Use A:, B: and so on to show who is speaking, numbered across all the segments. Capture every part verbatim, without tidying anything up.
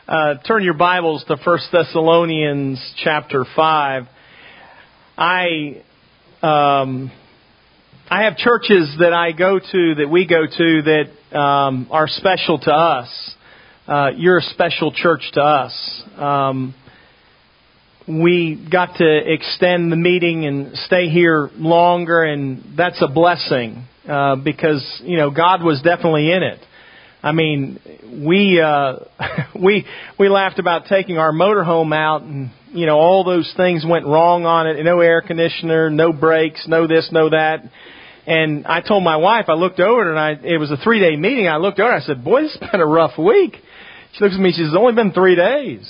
A: uh, turn your Bibles to First Thessalonians chapter five. I um, I have churches that I go to, that we go to, that um, are special to us. Uh, you're a special church to us. Um, we got to extend the meeting and stay here longer, and that's a blessing uh, because, you know, God was definitely in it. I mean, we uh, we we laughed about taking our motorhome out, and you know all those things went wrong on it. No air conditioner, no brakes, no this, no that. And I told my wife, I looked over and I it was a three day meeting. I looked over and I said, "Boy, this has been a rough week." She looks at me. She says, "It's only been three days."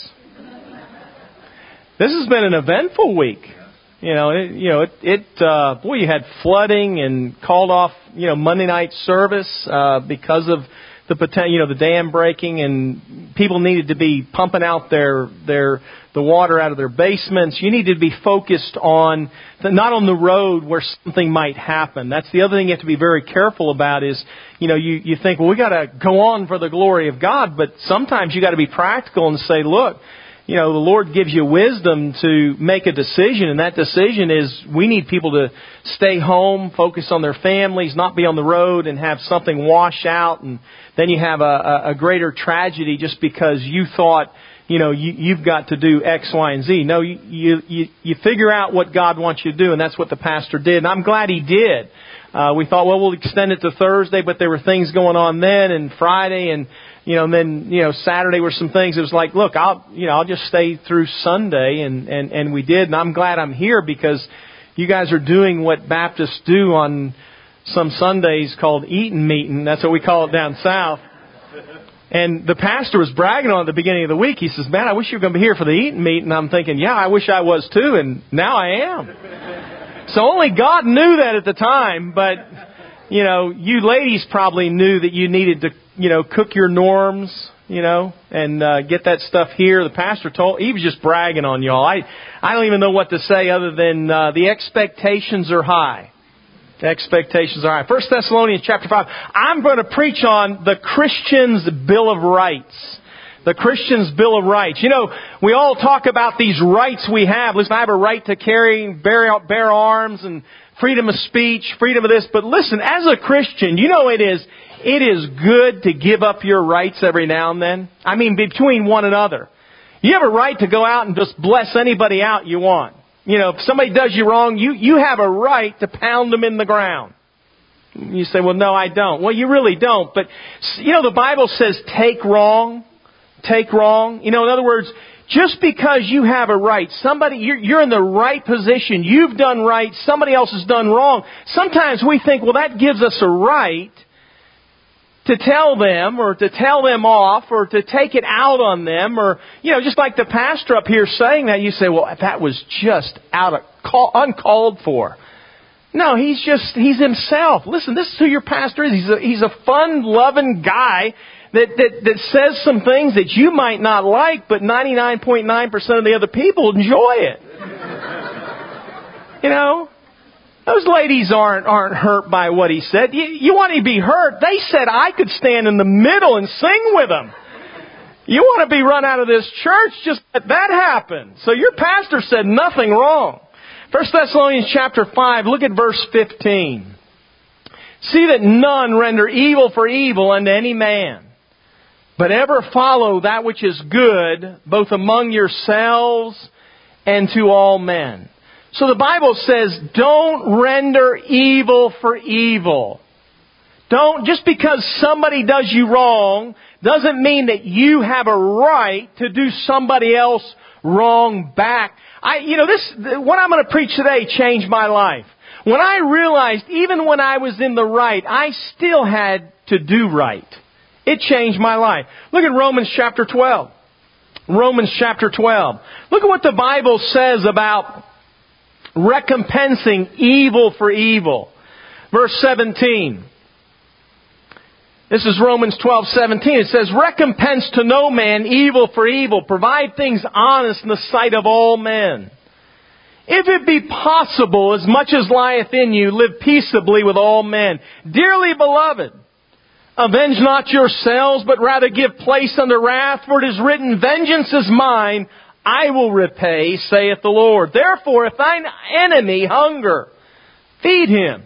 A: This has been an eventful week. You know, it, you know, it, it uh, boy, you had flooding and called off, you know, Monday night service uh, because of the potential, you know, the dam breaking, and people needed to be pumping out their their the water out of their basements. You needed to be focused on the, not on the road where something might happen. That's the other thing you have to be very careful about. Is, you know, you you think, well, we got to go on for the glory of God, but sometimes you got to be practical and say, look, you know, the Lord gives you wisdom to make a decision, and that decision is we need people to stay home, focus on their families, not be on the road and have something wash out, and then you have a, a greater tragedy just because you thought, you know, you, you've got to do X, Y, and Z. No, you, you, you figure out what God wants you to do, and that's what the pastor did, and I'm glad he did. Uh, we thought, well, we'll extend it to Thursday, but there were things going on then, and Friday, and You know, and then, you know, Saturday were some things. It was like, look, I'll, you know, I'll just stay through Sunday. And, and, and we did. And I'm glad I'm here because you guys are doing what Baptists do on some Sundays called eating meeting. That's what we call it down south. And the pastor was bragging on it at the beginning of the week. He says, man, I wish you were going to be here for the eating meeting. And I'm thinking, yeah, I wish I was too. And now I am. So only God knew that at the time. But, you know, you ladies probably knew that you needed to, you know, cook your norms, you know, and uh, get that stuff here. The pastor told, he was just bragging on y'all. I, I don't even know what to say other than uh, the expectations are high. The expectations are high. First Thessalonians chapter five. I'm going to preach on the Christian's Bill of Rights. The Christian's Bill of Rights. You know, we all talk about these rights we have. Listen, I have a right to carry, bear, bear arms, and freedom of speech, freedom of this. But listen, as a Christian, you know it is, it is good to give up your rights every now and then. I mean, between one another. You have a right to go out and just bless anybody out you want. You know, if somebody does you wrong, you, you have a right to pound them in the ground. You say, well, no, I don't. Well, you really don't. But, you know, the Bible says take wrong, take wrong. You know, in other words, just because you have a right, somebody, you're, you're in the right position, you've done right, somebody else has done wrong. Sometimes we think, well, that gives us a right to tell them or to tell them off or to take it out on them, or, you know, just like the pastor up here saying that, you say, well, that was just out of call, uncalled for. No, he's just, he's himself. Listen, this is who your pastor is. He's a, he's a fun, loving guy that, that, that says some things that you might not like, but ninety-nine point nine percent of the other people enjoy it. You know? Those ladies aren't aren't hurt by what he said. You, you want to be hurt? They said I could stand in the middle and sing with them. You want to be run out of this church? Just let that happen. So your pastor said nothing wrong. First Thessalonians chapter five, look at verse fifteen. See that none render evil for evil unto any man, but ever follow that which is good, both among yourselves and to all men. So the Bible says, don't render evil for evil. Don't, just because somebody does you wrong, doesn't mean that you have a right to do somebody else wrong back. I, you know, this, what I'm going to preach today changed my life. When I realized, even when I was in the right, I still had to do right. It changed my life. Look at Romans chapter twelve. Romans chapter twelve. Look at what the Bible says about recompensing evil for evil. Verse seventeen. This is Romans twelve seventeen. It says, recompense to no man evil for evil. Provide things honest in the sight of all men. If it be possible, as much as lieth in you, live peaceably with all men. Dearly beloved, Avenge not yourselves, but rather give place unto wrath, for it is written, Vengeance is mine, I will repay, saith the Lord. Therefore, if thine enemy hunger, feed him.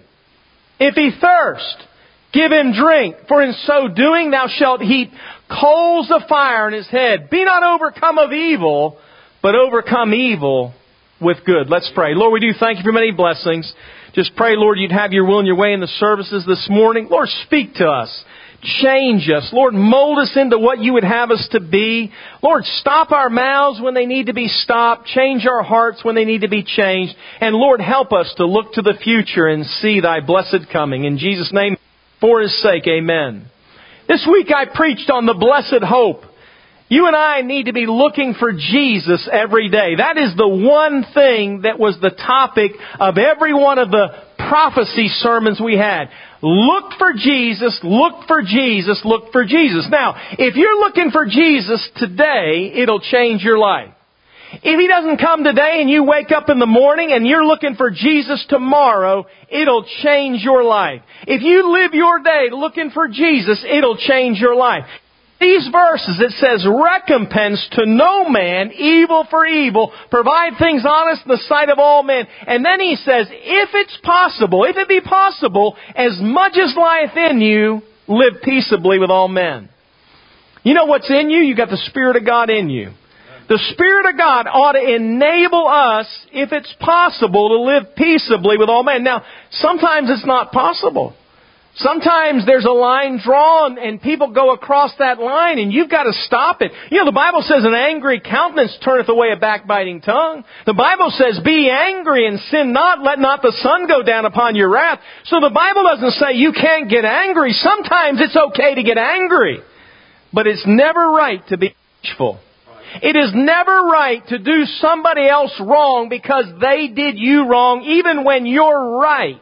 A: If he thirst, give him drink, for in so doing thou shalt heap coals of fire in his head. Be not overcome of evil, but overcome evil with good. Let's pray. Lord, we do thank you for many blessings. Just pray, Lord, you'd have your will and your way in the services this morning. Lord, speak to us. Change us. Lord, mold us into what you would have us to be. Lord, stop our mouths when they need to be stopped. Change our hearts when they need to be changed. And Lord, help us to look to the future and see thy blessed coming. In Jesus' name, for his sake, amen. This week I preached on the blessed hope. You and I need to be looking for Jesus every day. That is the one thing that was the topic of every one of the prophecy sermons we had. Look for Jesus, look for Jesus, look for Jesus. Now, if you're looking for Jesus today, it'll change your life. If He doesn't come today and you wake up in the morning and you're looking for Jesus tomorrow, it'll change your life. If you live your day looking for Jesus, it'll change your life. These verses, it says, recompense to no man evil for evil, provide things honest in the sight of all men. And then he says, if it's possible, if it be possible, as much as lieth in you, live peaceably with all men. You know what's in you? You got the Spirit of God in you. The Spirit of God ought to enable us, if it's possible, to live peaceably with all men. Now, sometimes it's not possible. Sometimes there's a line drawn and people go across that line and you've got to stop it. You know, the Bible says an angry countenance turneth away a backbiting tongue. The Bible says be angry and sin not, let not the sun go down upon your wrath. So the Bible doesn't say you can't get angry. Sometimes it's okay to get angry. But it's never right to be vengeful. It is never right to do somebody else wrong because they did you wrong even when you're right.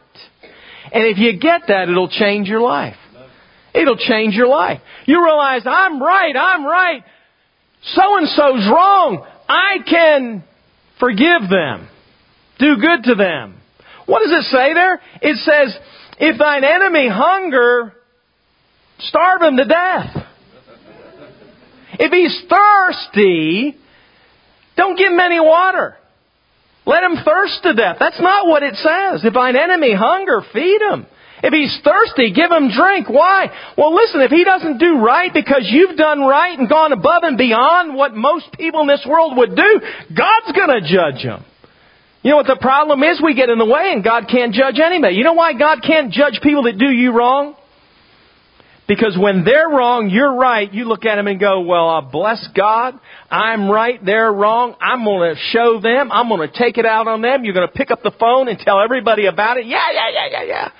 A: And if you get that, it'll change your life. It'll change your life. You realize, I'm right, I'm right. So-and-so's wrong. I can forgive them. Do good to them. What does it say there? It says, if thine enemy hunger, starve him to death. If he's thirsty, don't give him any water. Let him thirst to death. That's not what it says. If thine enemy hunger, feed him. If he's thirsty, give him drink. Why? Well, listen, if he doesn't do right because you've done right and gone above and beyond what most people in this world would do, God's going to judge him. You know what the problem is? We get in the way and God can't judge anybody. You know why God can't judge people that do you wrong? Because when they're wrong, you're right. You look at them and go, well, uh, bless God. I'm right, they're wrong. I'm going to show them. I'm going to take it out on them. You're going to pick up the phone and tell everybody about it. Yeah, yeah, yeah, yeah, yeah.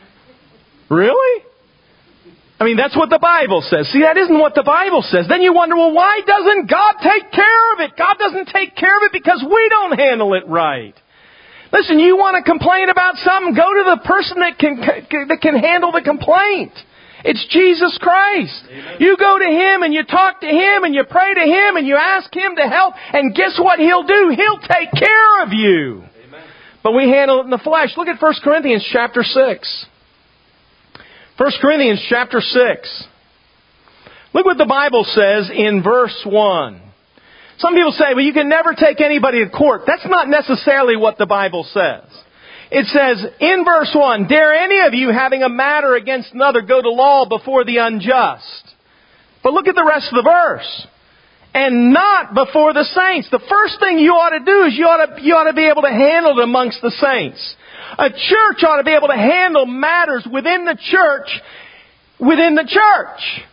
A: Really? I mean, that's what the Bible says. See, that isn't what the Bible says. Then you wonder, well, why doesn't God take care of it? God doesn't take care of it because we don't handle it right. Listen, you want to complain about something, go to the person that can, that can handle the complaint. It's Jesus Christ. Amen. You go to Him and you talk to Him and you pray to Him and you ask Him to help. And guess what He'll do? He'll take care of you. Amen. But we handle it in the flesh. Look at First Corinthians chapter six. First Corinthians chapter six. Look what the Bible says in verse one. Some people say, well, you can never take anybody to court. That's not necessarily what the Bible says. It says, in verse one, dare any of you having a matter against another go to law before the unjust? But look at the rest of the verse. And not before the saints. The first thing you ought to do is you ought to, you ought to be able to handle it amongst the saints. A church ought to be able to handle matters within the church, within the church.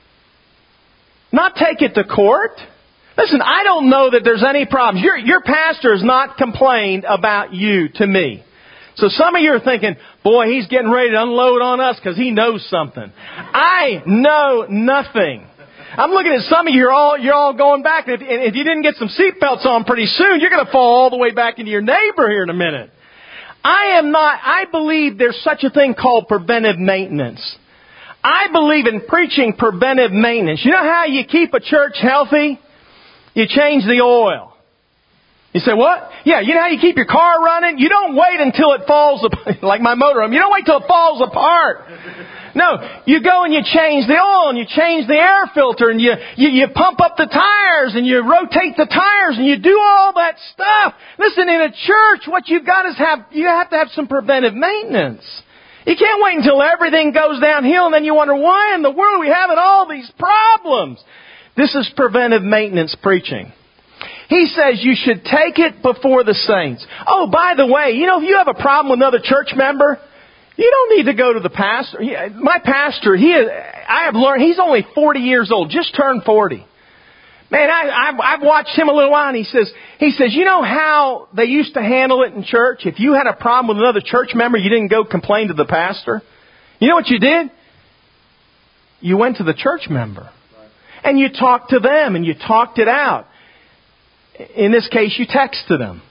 A: Not take it to court. Listen, I don't know that there's any problems. Your, your pastor has not complained about you to me. So some of you are thinking, boy, he's getting ready to unload on us because he knows something. I know nothing. I'm looking at some of you, you're all, you're all going back. And if, and if you didn't get some seatbelts on pretty soon, you're going to fall all the way back into your neighbor here in a minute. I am not, I believe there's such a thing called preventive maintenance. I believe in preaching preventive maintenance. You know how you keep a church healthy? You change the oil. You say, what? Yeah, you know how you keep your car running? You don't wait until it falls apart, like my motorhome. You don't wait till it falls apart. No, you go and you change the oil and you change the air filter and you, you, you pump up the tires and you rotate the tires and you do all that stuff. Listen, in a church, what you've got is have, you have to have some preventive maintenance. You can't wait until everything goes downhill and then you wonder, why in the world are we having all these problems? This is preventive maintenance preaching. He says you should take it before the saints. Oh, by the way, you know, if you have a problem with another church member, you don't need to go to the pastor. My pastor, he is, I have learned, he's only forty years old, just turned forty. Man, I, I've, I've watched him a little while, and he says, he says, you know how they used to handle it in church? If you had a problem with another church member, you didn't go complain to the pastor. You know what you did? You went to the church member. And you talked to them, and you talked it out. In this case, you texted them.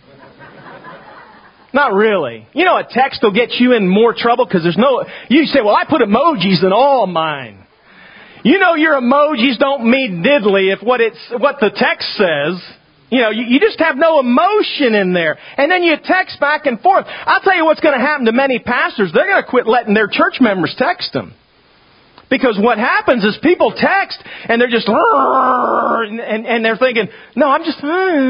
A: Not really. You know, a text will get you in more trouble because there's no... You say, well, I put emojis in all mine. You know your emojis don't mean diddly if what it's what the text says. You know, you, you just have no emotion in there. And then you text back and forth. I'll tell you what's going to happen to many pastors. They're going to quit letting their church members text them. Because what happens is people text and they're just, and, and, and they're thinking, no, I'm just,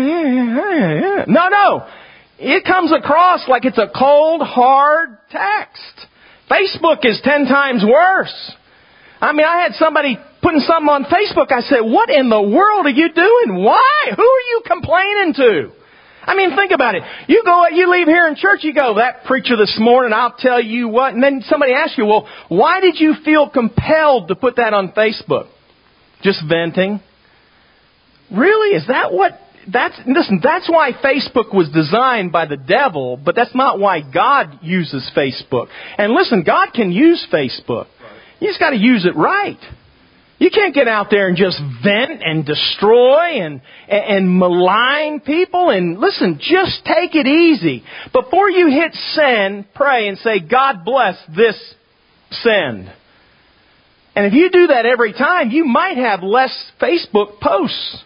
A: no, no. It comes across like it's a cold, hard text. Facebook is ten times worse. I mean, I had somebody putting something on Facebook. I said, what in the world are you doing? Why? Who are you complaining to? I mean, think about it. You go, you leave here in church, you go, that preacher this morning, I'll tell you what. And then somebody asks you, well, why did you feel compelled to put that on Facebook? Just venting? Really? Is that what, that's, listen, that's why Facebook was designed by the devil, but that's not why God uses Facebook. And listen, God can use Facebook. You just got to use it right. You can't get out there and just vent and destroy and, and malign people. And listen, just take it easy. Before you hit send, pray and say, God bless this send. And if you do that every time, you might have less Facebook posts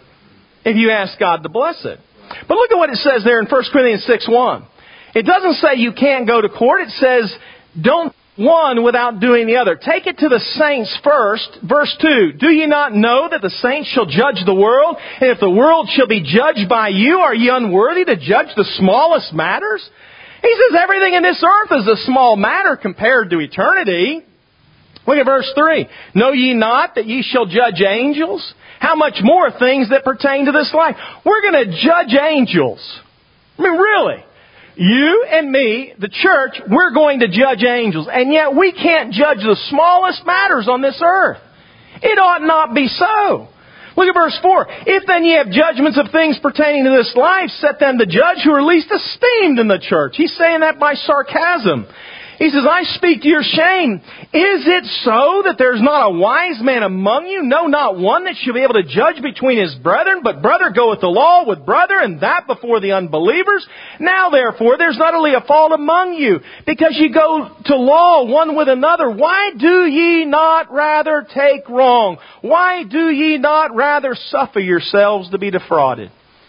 A: if you ask God to bless it. But look at what it says there in First Corinthians six one. It doesn't say you can't go to court. It says don't one without doing the other. Take it to the saints first. Verse two. Do you not know that the saints shall judge the world? And if the world shall be judged by you, are ye unworthy to judge the smallest matters? He says everything in this earth is a small matter compared to eternity. Look at verse three. Know ye not that ye shall judge angels? How much more things that pertain to this life? We're going to judge angels. I mean, really. You and me, the church, we're going to judge angels. And yet we can't judge the smallest matters on this earth. It ought not be so. Look at verse four. If then ye have judgments of things pertaining to this life, set them to judge who are least esteemed in the church. He's saying that by sarcasm. He says, I speak to your shame. Is it so that there's not a wise man among you? No, not one that shall be able to judge between his brethren. But brother goeth the law with brother, and that before the unbelievers. Now therefore, there's not only a fault among you, because ye go to law one with another. Why do ye not rather take wrong? Why do ye not rather suffer yourselves to be defrauded?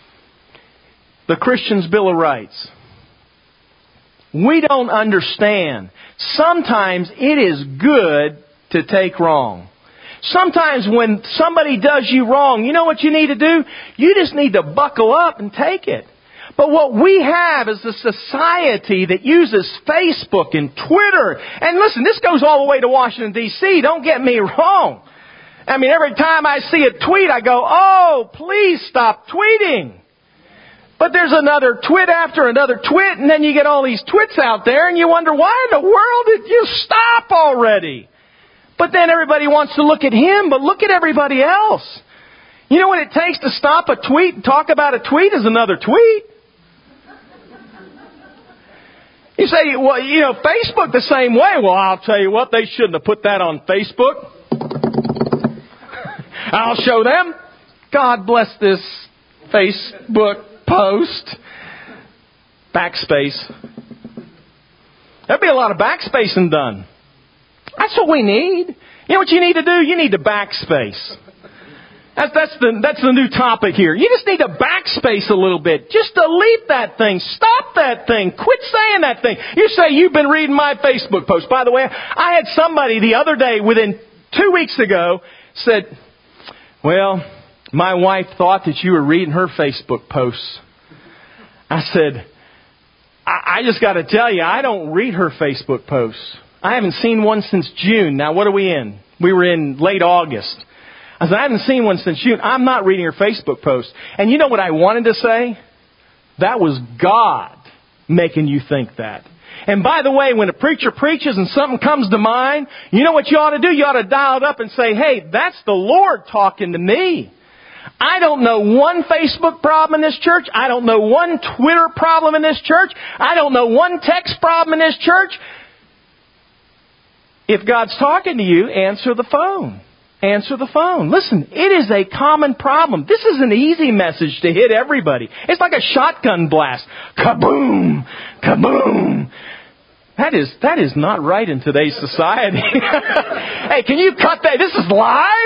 A: The Christian's Bill of Rights. We don't understand. Sometimes it is good to take wrong. Sometimes when somebody does you wrong, you know what you need to do? You just need to buckle up and take it. But what we have is a society that uses Facebook and Twitter. And listen, this goes all the way to Washington, D C Don't get me wrong. I mean, every time I see a tweet, I go, oh, please stop tweeting. But there's another twit after another twit, and then you get all these twits out there, and you wonder, why in the world did you stop already? But then everybody wants to look at him, but look at everybody else. You know what it takes to stop a tweet and talk about a tweet is another tweet. You say, well, you know, Facebook the same way. Well, I'll tell you what, they shouldn't have put that on Facebook. I'll show them. God bless this Facebook post. Backspace. There'd be a lot of backspacing done. That's what we need. You know what you need to do? You need to backspace. That's, that's the, that's the new topic here. You just need to backspace a little bit. Just delete that thing. Stop that thing. Quit saying that thing. You say you've been reading my Facebook post. By the way, I had somebody the other day within two weeks ago said, well, my wife thought that you were reading her Facebook posts. I said, I, I just got to tell you, I don't read her Facebook posts. I haven't seen one since June. Now, what are we in? We were in late August. I said, I haven't seen one since June. I'm not reading her Facebook post. And you know what I wanted to say? That was God making you think that. And by the way, when a preacher preaches and something comes to mind, you know what you ought to do? You ought to dial it up and say, hey, that's the Lord talking to me. I don't know one Facebook problem in this church. I don't know one Twitter problem in this church. I don't know one text problem in this church. If God's talking to you, answer the phone. Answer the phone. Listen, it is a common problem. This is an easy message to hit everybody. It's like a shotgun blast. Kaboom! Kaboom! That is, that is not right in today's society. Hey, can you cut that? This is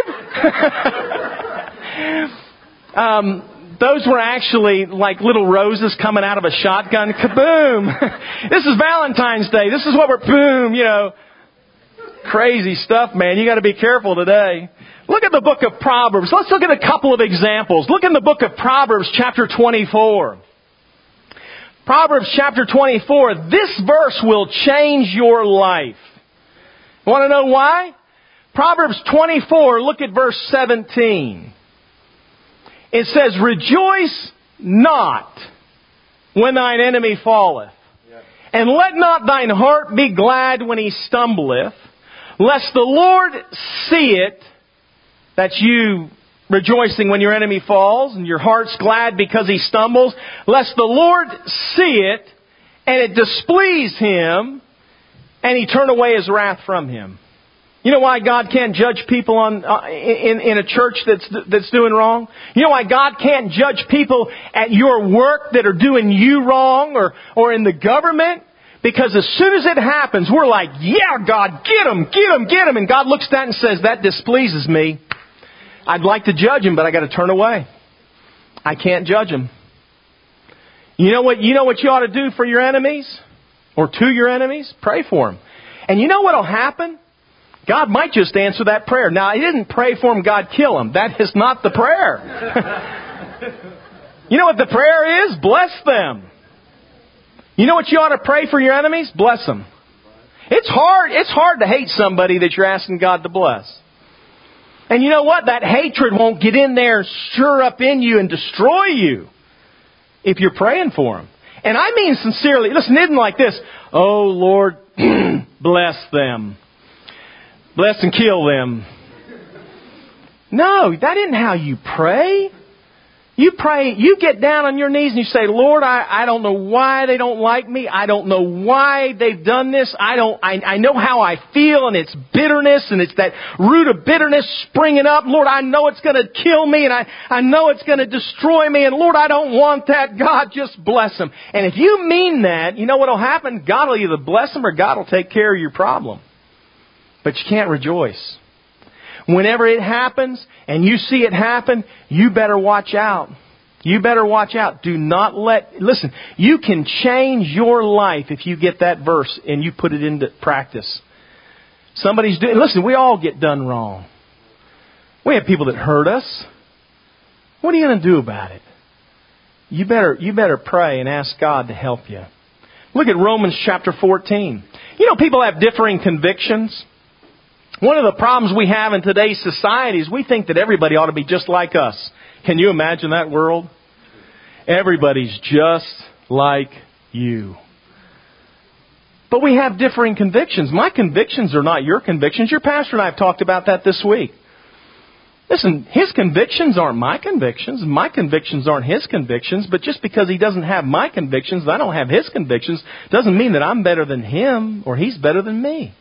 A: live? um, those were actually like little roses coming out of a shotgun. Kaboom! This is Valentine's Day. This is what we're, boom, you know. Crazy stuff, man. You got to be careful today. Look at the book of Proverbs. Let's look at a couple of examples. Look in the book of Proverbs, chapter twenty-four. Proverbs, chapter twenty-four. This verse will change your life. You want to know why? Proverbs twenty-four, look at verse seventeen. It says, rejoice not when thine enemy falleth, and let not thine heart be glad when he stumbleth, lest the Lord see it, that's you rejoicing when your enemy falls, and your heart's glad because he stumbles, lest the Lord see it, and it displease him, and he turn away his wrath from him. You know why God can't judge people on uh, in, in a church that's that's doing wrong? You know why God can't judge people at your work that are doing you wrong, or, or in the government? Because as soon as it happens, we're like, yeah, God, get him, get him, get him. And God looks at that and says, that displeases me. I'd like to judge him, but I got to turn away. I can't judge him. You know what, you know what you ought to do for your enemies? Or to your enemies? Pray for them. And you know what will happen? God might just answer that prayer. Now, He didn't pray for him, God kill him. That is not the prayer. You know what the prayer is? Bless them. You know what you ought to pray for your enemies? Bless them. It's hard. It's hard to hate somebody that you're asking God to bless. And you know what? That hatred won't get in there and stir up in you and destroy you if you're praying for them. And I mean sincerely. Listen, it isn't like this. Oh, Lord, bless them. Bless and kill them. No, that isn't how you pray. You pray, you get down on your knees and you say, Lord, I, I don't know why they don't like me. I don't know why they've done this. I don't, I, I know how I feel, and it's bitterness, and it's that root of bitterness springing up. Lord, I know it's going to kill me, and I, I know it's going to destroy me, and Lord, I don't want that. God, just bless them. And if you mean that, you know what will happen? God will either bless them or God will take care of your problem. But you can't rejoice. Whenever it happens and you see it happen, you better watch out. You better watch out. Do not let... Listen, you can change your life if you get that verse and you put it into practice. Somebody's doing... Listen, we all get done wrong. We have people that hurt us. What are you going to do about it? You better, you better pray and ask God to help you. Look at Romans chapter fourteen. You know, people have differing convictions. One of the problems we have in today's society is we think that everybody ought to be just like us. Can you imagine that world? Everybody's just like you. But we have differing convictions. My convictions are not your convictions. Your pastor and I have talked about that this week. Listen, his convictions aren't my convictions. My convictions aren't his convictions. But just because he doesn't have my convictions, I don't have his convictions, doesn't mean that I'm better than him or he's better than me.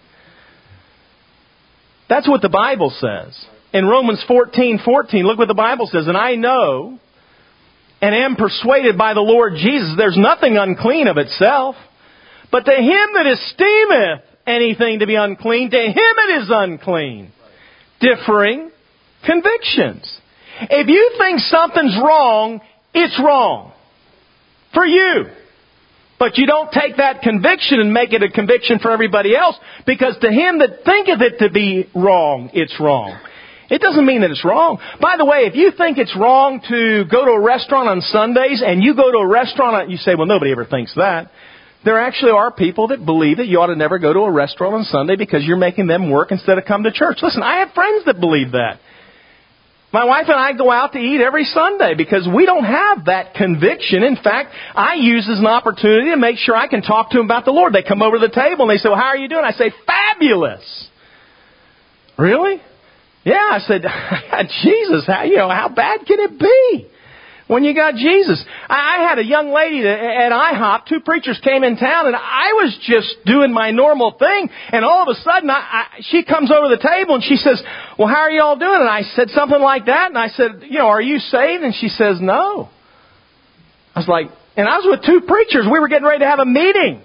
A: That's what the Bible says. In Romans fourteen fourteen, look what the Bible says. And I know and am persuaded by the Lord Jesus, there's nothing unclean of itself. But to him that esteemeth anything to be unclean, to him it is unclean. Differing convictions. If you think something's wrong, it's wrong. For you. But you don't take that conviction and make it a conviction for everybody else, because to him that thinketh it to be wrong, it's wrong. It doesn't mean that it's wrong. By the way, if you think it's wrong to go to a restaurant on Sundays and you go to a restaurant, you say, well, nobody ever thinks that. There actually are people that believe that you ought to never go to a restaurant on Sunday because you're making them work instead of come to church. Listen, I have friends that believe that. My wife and I go out to eat every Sunday because we don't have that conviction. In fact, I use it as an opportunity to make sure I can talk to them about the Lord. They come over to the table and they say, well, how are you doing? I say, fabulous. Really? Yeah, I said, Jesus, how, you know, how bad can it be when you got Jesus? I had a young lady at IHOP. Two preachers came in town, and I was just doing my normal thing. And all of a sudden, I, I, she comes over the table, and she says, well, how are you all doing? And I said something like that. And I said, you know, are you saved? And she says, no. I was like, and I was with two preachers. We were getting ready to have a meeting.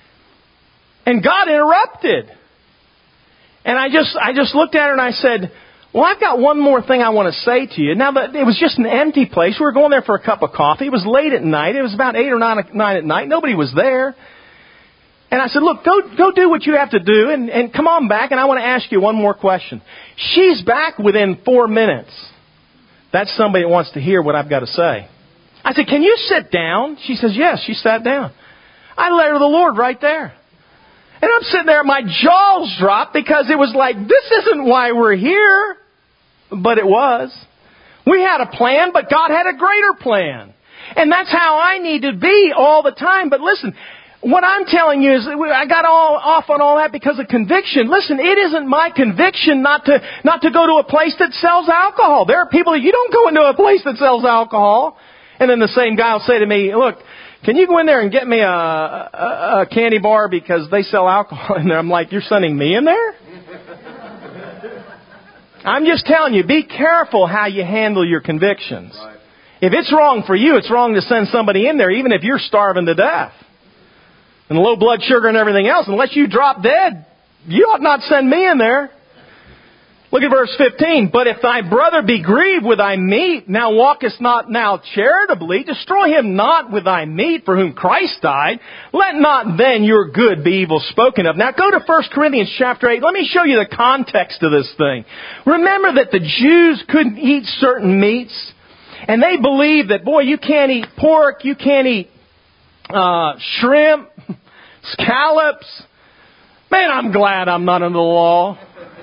A: And God interrupted. And I just, I just looked at her, and I said, well, I've got one more thing I want to say to you. Now, it was just an empty place. We were going there for a cup of coffee. It was late at night. It was about eight or nine, nine at night. Nobody was there. And I said, look, go go do what you have to do and, and come on back, and I want to ask you one more question. She's back within four minutes. That's somebody that wants to hear what I've got to say. I said, can you sit down? She says, yes. She sat down. I led her to the Lord right there. And I'm sitting there, my jaws dropped because it was like, this isn't why we're here. But it was. We had a plan, but God had a greater plan. And that's how I need to be all the time. But listen, what I'm telling you is, I got all off on all that because of conviction. Listen, it isn't my conviction not to not to go to a place that sells alcohol. There are people that you don't go into a place that sells alcohol. And then the same guy will say to me, look, can you go in there and get me a, a, a candy bar because they sell alcohol in there? I'm like, you're sending me in there? I'm just telling you, be careful how you handle your convictions. Right. If it's wrong for you, it's wrong to send somebody in there, even if you're starving to death. And low blood sugar and everything else. Unless you drop dead, you ought not send me in there. Look at verse fifteen. But if thy brother be grieved with thy meat, now walkest not now charitably, destroy him not with thy meat, for whom Christ died. Let not then your good be evil spoken of. Now go to First Corinthians chapter eight. Let me show you the context of this thing. Remember that the Jews couldn't eat certain meats. And they believed that, boy, you can't eat pork, you can't eat uh, shrimp, scallops. Man, I'm glad I'm not under the law.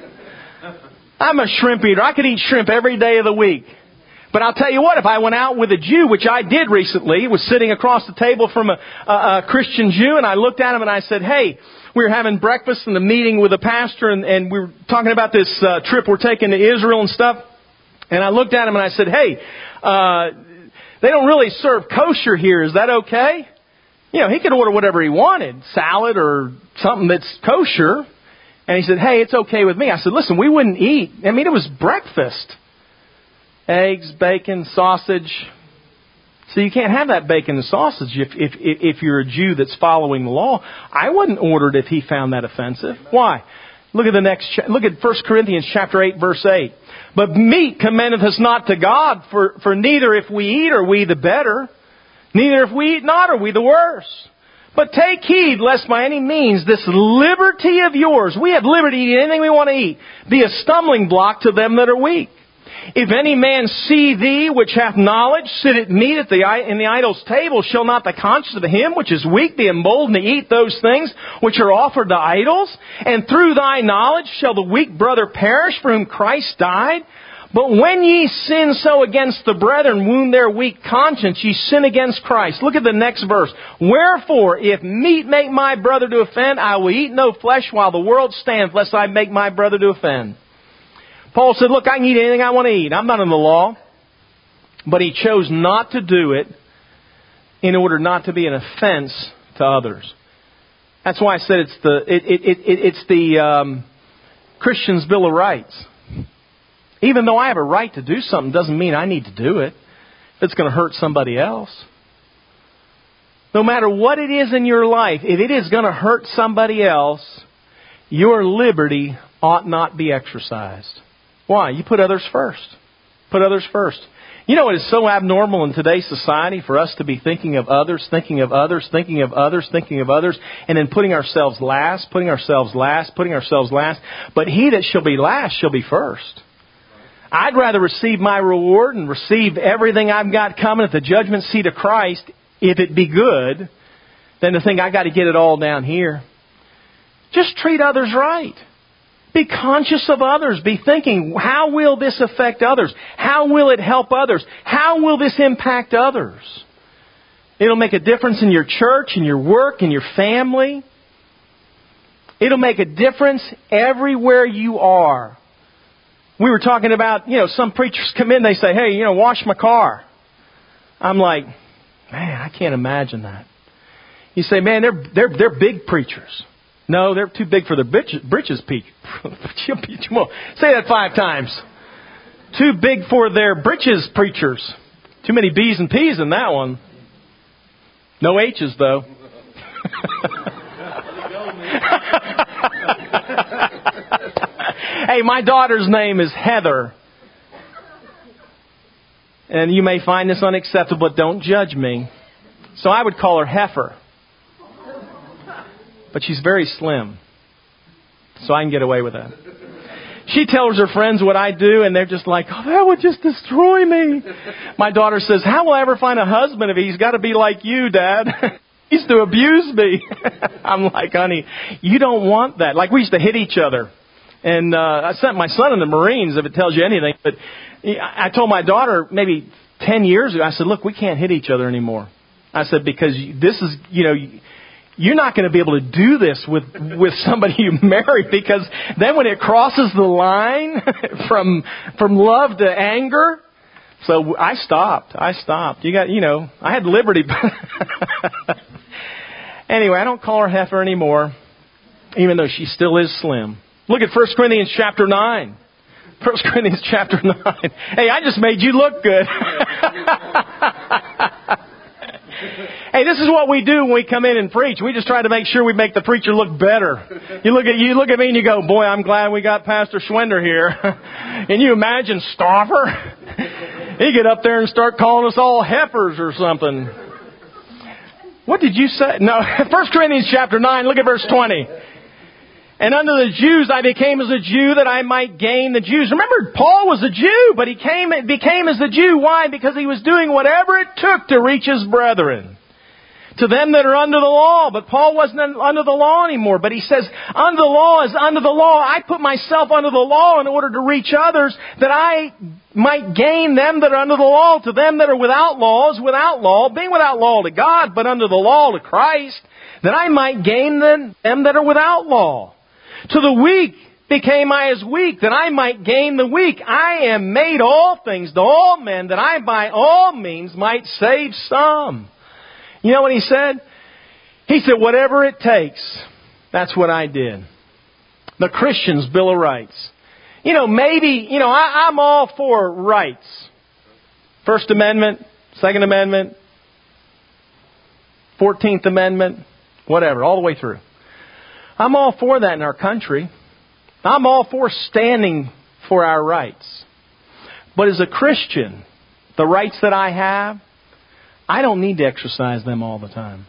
A: I'm a shrimp eater. I could eat shrimp every day of the week. But I'll tell you what, if I went out with a Jew, which I did recently, was sitting across the table from a, a, a Christian Jew, and I looked at him and I said, hey, we were having breakfast and a meeting with a pastor, and, and we were talking about this uh, trip we're taking to Israel and stuff. And I looked at him and I said, hey, uh, they don't really serve kosher here. Is that okay? You know, he could order whatever he wanted, salad or something that's kosher. And he said, hey, it's okay with me. I said, listen, we wouldn't eat. I mean, it was breakfast. Eggs, bacon, sausage. So you can't have that bacon and sausage if, if, if you're a Jew that's following the law. I wouldn't order it if he found that offensive. Why? Look at the next, look at First Corinthians chapter eight, verse eight. But meat commendeth us not to God, for, for neither if we eat are we the better, neither if we eat not are we the worse. But take heed, lest by any means this liberty of yours, we have liberty to eat anything we want to eat, be a stumbling block to them that are weak. If any man see thee, which hath knowledge, sit at meat at the, in the idol's table, shall not the conscience of him which is weak be emboldened to eat those things which are offered to idols? And through thy knowledge shall the weak brother perish for whom Christ died? But when ye sin so against the brethren, wound their weak conscience, ye sin against Christ. Look at the next verse. Wherefore, if meat make my brother to offend, I will eat no flesh while the world stands, lest I make my brother to offend. Paul said, look, I can eat anything I want to eat. I'm not in the law. But he chose not to do it in order not to be an offense to others. That's why I said it's the it, it, it, it's the um, Christian's Bill of Rights. Even though I have a right to do something doesn't mean I need to do it if it's going to hurt somebody else. No matter what it is in your life, if it is going to hurt somebody else, your liberty ought not be exercised. Why? You put others first. Put others first. You know, it is so abnormal in today's society for us to be thinking of others, thinking of others, thinking of others, thinking of others, and then putting ourselves last, putting ourselves last, putting ourselves last. But he that shall be last shall be first. I'd rather receive my reward and receive everything I've got coming at the judgment seat of Christ, if it be good, than to think I got to get it all down here. Just treat others right. Be conscious of others. Be thinking, how will this affect others? How will it help others? How will this impact others? It'll make a difference in your church, in your work, in your family. It'll make a difference everywhere you are. We were talking about, you know, some preachers come in, they say, hey, you know, wash my car. I'm like, man, I can't imagine that. You say, man, they're they're they're big preachers. No, they're too big for their britches, britches Pete. Say that five times. Too big for their britches preachers. Too many B's and P's in that one. No H's, though. Hey, my daughter's name is Heather. And you may find this unacceptable, but don't judge me. So I would call her Heifer. But she's very slim. So I can get away with that. She tells her friends what I do, and they're just like, oh, that would just destroy me. My daughter says, how will I ever find a husband if he's got to be like you, Dad? He used to abuse me. I'm like, honey, you don't want that. Like, we used to hit each other. And uh, I sent my son in the Marines, if it tells you anything. But I told my daughter maybe ten years ago, I said, look, we can't hit each other anymore. I said, because this is, you know... You're not going to be able to do this with, with somebody you marry, because then when it crosses the line from from love to anger, so I stopped. I stopped. You got, you know, I had liberty. Anyway, I don't call her Heifer anymore, even though she still is slim. Look at First Corinthians chapter nine. First Corinthians chapter nine. Hey, I just made you look good. Hey, this is what we do when we come in and preach. We just try to make sure we make the preacher look better. You look at you look at me and you go, boy, I'm glad we got Pastor Schwender here. And you imagine Stauffer? He'd get up there and start calling us all heifers or something. What did you say? No, First Corinthians chapter nine, look at verse twenty. And unto the Jews I became as a Jew that I might gain the Jews. Remember, Paul was a Jew, but he came, became as a Jew. Why? Because he was doing whatever it took to reach his brethren. To them that are under the law. But Paul wasn't under the law anymore. But he says, under the law is under the law. I put myself under the law in order to reach others, that I might gain them that are under the law. To them that are without law is without law, being without law to God, but under the law to Christ, that I might gain them, them that are without law. To the weak became I as weak, that I might gain the weak. I am made all things to all men, that I by all means might save some. You know what he said? He said, whatever it takes, that's what I did. The Christian's Bill of Rights. You know, maybe, you know, I, I'm all for rights. First Amendment, Second Amendment, Fourteenth Amendment, whatever, all the way through. I'm all for that in our country. I'm all for standing for our rights. But as a Christian, the rights that I have, I don't need to exercise them all the time.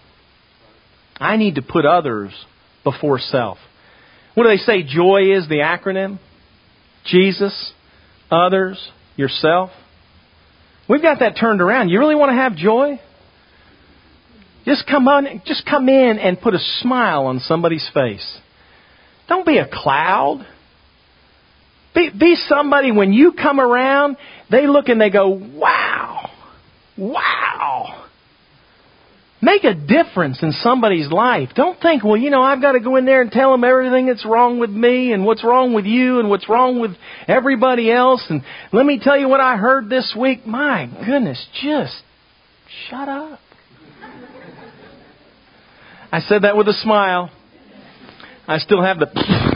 A: I need to put others before self. What do they say joy is, the acronym? Jesus, others, yourself. We've got that turned around. You really want to have joy? Just come on, just come in and put a smile on somebody's face. Don't be a cloud. Be, be somebody when you come around, they look and they go, wow, wow. Make a difference in somebody's life. Don't think, well, you know, I've got to go in there and tell them everything that's wrong with me and what's wrong with you and what's wrong with everybody else. And let me tell you what I heard this week. My goodness, just shut up. I said that with a smile. I still have the...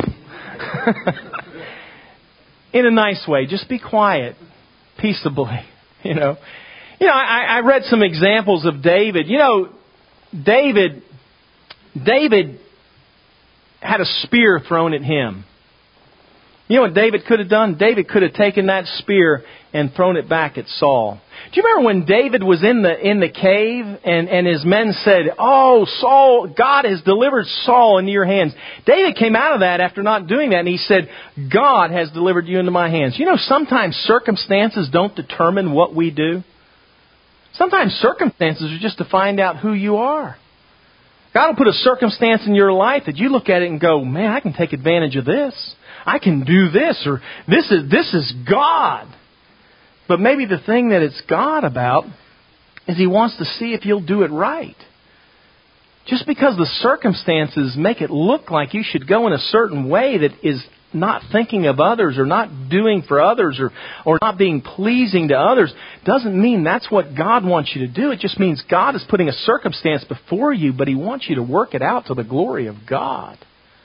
A: in a nice way. Just be quiet. Peaceably. You know. You know, I, I read some examples of David. You know, David... David had a spear thrown at him. You know what David could have done? David could have taken that spear and thrown it back at Saul. Do you remember when David was in the in the cave and, and his men said, "Oh, Saul, God has delivered Saul into your hands." David came out of that after not doing that, and he said, "God has delivered you into my hands." You know, sometimes circumstances don't determine what we do. Sometimes circumstances are just to find out who you are. God will put a circumstance in your life that you look at it and go, "Man, I can take advantage of this. I can do this," or this is this is God. But maybe the thing that it's God about is He wants to see if you'll do it right. Just because the circumstances make it look like you should go in a certain way that is not thinking of others or not doing for others or, or not being pleasing to others doesn't mean that's what God wants you to do. It just means God is putting a circumstance before you, but He wants you to work it out to the glory of God.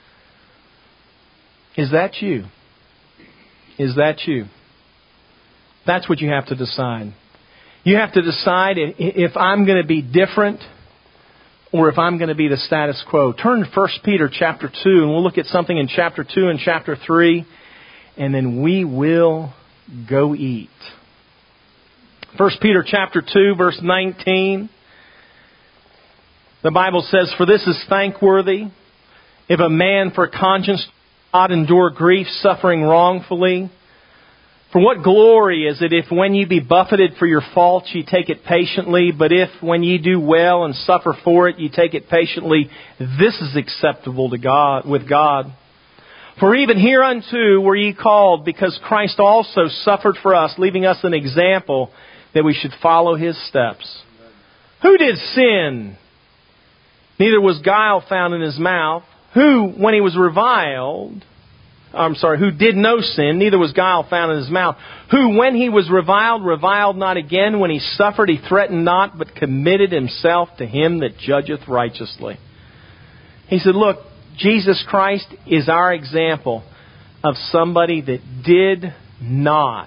A: Is that you? Is that you? That's what you have to decide. You have to decide if I'm going to be different or if I'm going to be the status quo. Turn to First Peter chapter two, and we'll look at something in chapter two and chapter three, and then we will go eat. First Peter chapter two, verse nineteen. The Bible says, "For this is thankworthy, if a man for conscience not endure grief, suffering wrongfully. For what glory is it if when ye be buffeted for your faults, ye take it patiently, but if when ye do well and suffer for it, ye take it patiently, this is acceptable to God with God. For even hereunto were ye called, because Christ also suffered for us, leaving us an example that we should follow His steps. Who did sin? Neither was guile found in His mouth. Who, when He was reviled, I'm sorry, who did no sin, neither was guile found in His mouth. Who, when He was reviled, reviled not again. When He suffered, He threatened not, but committed Himself to Him that judgeth righteously." He said, look, Jesus Christ is our example of somebody that did not.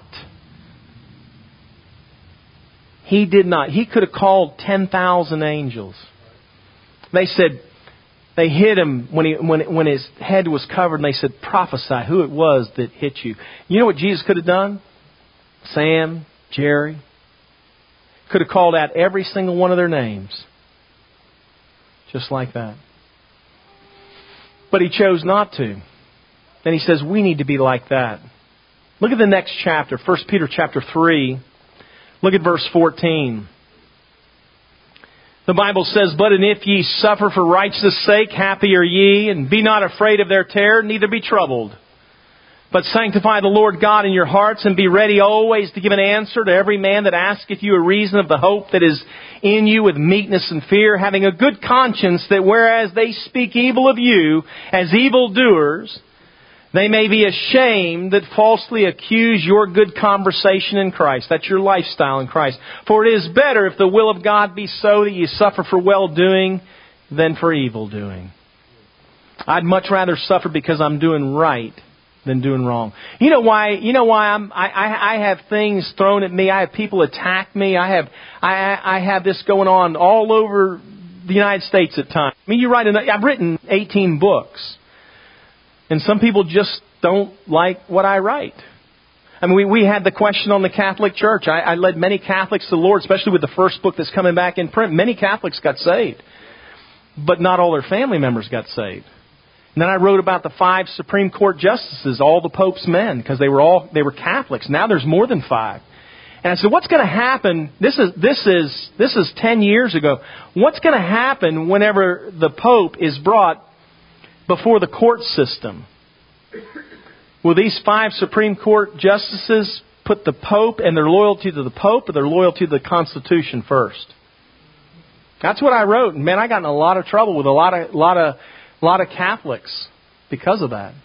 A: He did not. He could have called ten thousand angels. They said, they hit him when he when when his head was covered, and they said, "Prophesy who it was that hit you." You know what Jesus could have done? Sam, Jerry, could have called out every single one of their names, just like that. But He chose not to. Then He says we need to be like that. Look at the next chapter, First Peter chapter three. Look at verse fourteen. The Bible says, "But and if ye suffer for righteousness' sake, happy are ye, and be not afraid of their terror, neither be troubled. But sanctify the Lord God in your hearts, and be ready always to give an answer to every man that asketh you a reason of the hope that is in you with meekness and fear, having a good conscience, that whereas they speak evil of you as evildoers, they may be ashamed that falsely accuse your good conversation in Christ." That's your lifestyle in Christ. "For it is better, if the will of God be so, that you suffer for well-doing than for evil-doing." I'd much rather suffer because I'm doing right than doing wrong. You know why? You know why I'm? I, I, I have things thrown at me. I have people attack me. I have I, I have this going on all over the United States at times. I mean, you write. An, I've written eighteen books. And some people just don't like what I write. I mean, we, we had the question on the Catholic Church. I, I led many Catholics to the Lord, especially with the first book that's coming back in print. Many Catholics got saved. But not all their family members got saved. And then I wrote about the five Supreme Court justices, all the Pope's men, because they were all they were Catholics. Now there's more than five. And I said, what's going to happen? This is this is this is ten years ago. What's going to happen whenever the Pope is brought before the court system? Will these five Supreme Court justices put the Pope and their loyalty to the Pope or their loyalty to the Constitution first? That's what I wrote. And man, I got in a lot of trouble with a lot of lot of lot of Catholics because of that.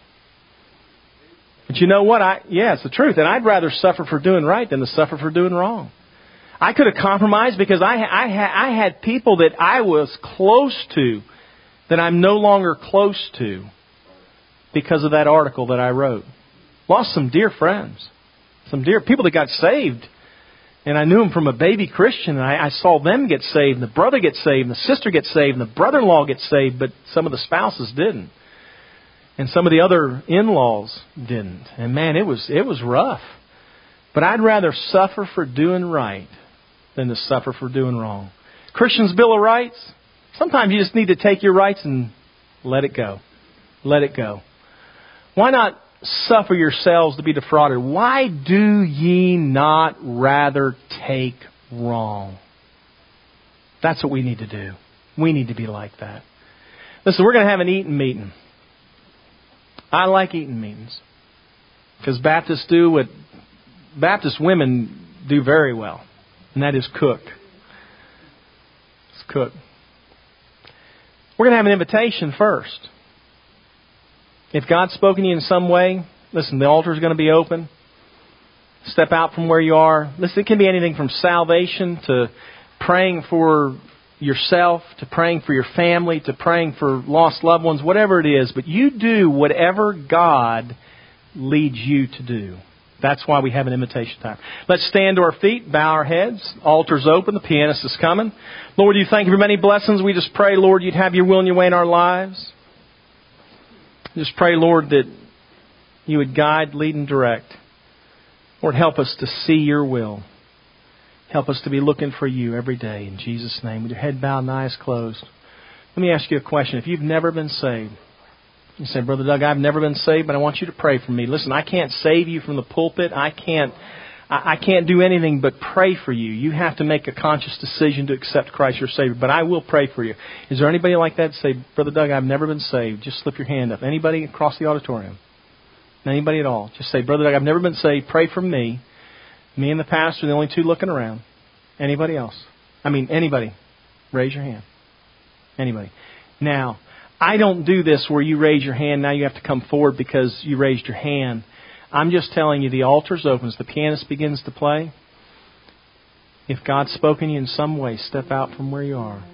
A: But you know what? I yeah, it's the truth. And I'd rather suffer for doing right than to suffer for doing wrong. I could have compromised because I I I had people that I was close to that I'm no longer close to because of that article that I wrote. Lost some dear friends. Some dear people that got saved. And I knew them from a baby Christian. And I, I saw them get saved. And the brother get saved. And the sister get saved. And the brother-in-law get saved. But some of the spouses didn't. And some of the other in-laws didn't. And man, it was it was rough. But I'd rather suffer for doing right than to suffer for doing wrong. Christians' Bill of Rights, sometimes you just need to take your rights and let it go. Let it go. Why not suffer yourselves to be defrauded? Why do ye not rather take wrong? That's what we need to do. We need to be like that. Listen, we're going to have an eating meeting. I like eating meetings because Baptists do what Baptist women do very well, and that is cook. It's cook. We're going to have an invitation first. If God's spoken to you in some way, listen, the altar is going to be open. Step out from where you are. Listen, it can be anything from salvation to praying for yourself, to praying for your family, to praying for lost loved ones, whatever it is. But you do whatever God leads you to do. That's why we have an invitation time. Let's stand to our feet, bow our heads. Altar's open. The pianist is coming. Lord, you thank you for many blessings. We just pray, Lord, you'd have your will and your way in our lives. Just pray, Lord, that you would guide, lead, and direct. Lord, help us to see your will. Help us to be looking for you every day. In Jesus' name, with your head bowed and eyes closed. Let me ask you a question. If you've never been saved, you say, Brother Doug, I've never been saved, but I want you to pray for me. Listen, I can't save you from the pulpit. I can't I can't do anything but pray for you. You have to make a conscious decision to accept Christ your Savior. But I will pray for you. Is there anybody like that to say, Brother Doug, I've never been saved? Just slip your hand up. Anybody across the auditorium? Anybody at all? Just say, Brother Doug, I've never been saved. Pray for me. Me and the pastor are the only two looking around. Anybody else? I mean, anybody. Raise your hand. Anybody. Now, I don't do this where you raise your hand. Now you have to come forward because you raised your hand. I'm just telling you the altar's open. As the pianist begins to play, if God's spoken to you in some way, step out from where you are.